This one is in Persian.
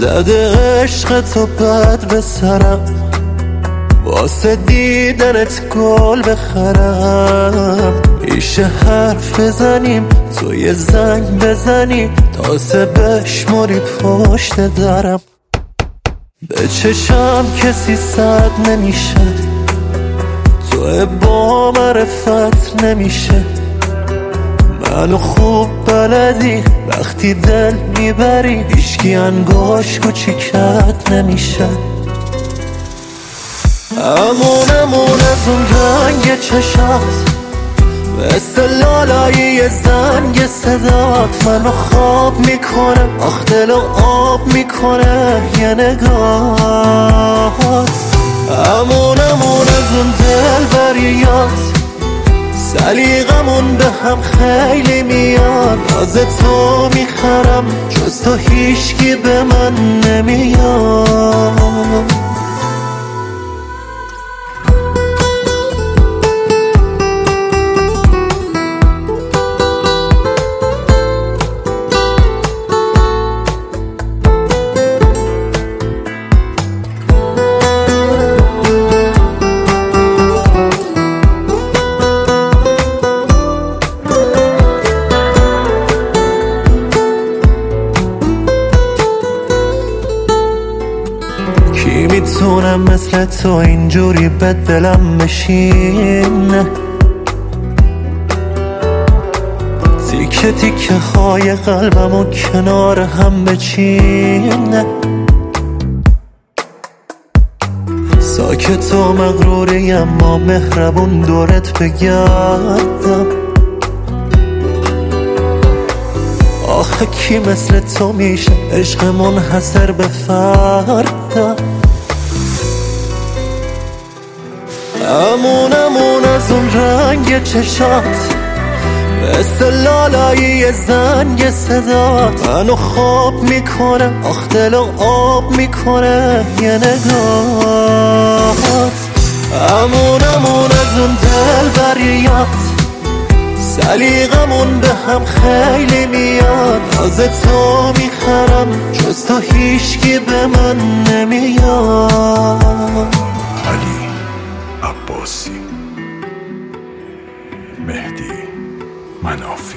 زده عشق تو بد به سرم، واسه دیدنت گل بخرم. میشه حرف بزنیم تو یه زنگ بزنی، تازه بشمری پشت درم. به چشم کسی صد نمیشه، تو با معرفت نمیشه. منو خوب بلدی وقتی دل میبری، هیچکی انگاش کوچیکت نمیشه. امون از اون رنگ چشات، مثل لالایی زنگ صدات منو خواب میکنه، آخ دلو آب میکنه یه نگاهات. امون از اون دل بریات، سلیقمون به هم خیلی میاد. ناز تو میخرم جز تو هیچکی به من نمیاد. کی میتونم مثل تو اینجوری به دلم بشینه، تیکه تیکه های قلبمو کنار هم بچینه. ساکت و مغروری اما مهربون دورت بگردم. آخه کی مثل تو میشه عشق منحصر به فردم. امون از اون رنگ چشات، مثل لالایی زنگ صدات منو خواب میکنه، آخ دلو آب میکنه یه نگاهات. امون از اون دل بریات، سلیقمون به هم خیلی میاد. ناز تو میخرم جز تو هیچکی به من نمیاد. علی عباسی، مهدی مناف.